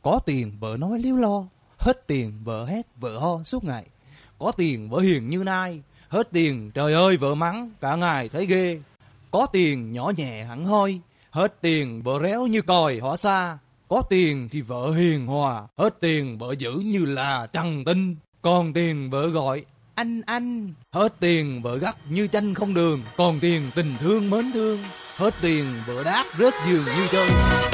Có tiền vợ nói líu lo, hết tiền vợ hét vợ ho suốt ngày. Có tiền vợ hiền như nai, hết tiền trời ơi vợ mắng cả ngày thấy ghê. Có tiền nhỏ nhẹ hẳn hoi, hết tiền vợ réo như còi hỏa xa. Có tiền thì vợ hiền hòa, hết tiền vợ giữ như là trần tinh. Còn tiền vợ gọi anh, hết tiền vợ gắt như chanh không đường. Còn tiền tình thương mến thương, hết tiền vợ đát rớt giường như chơi.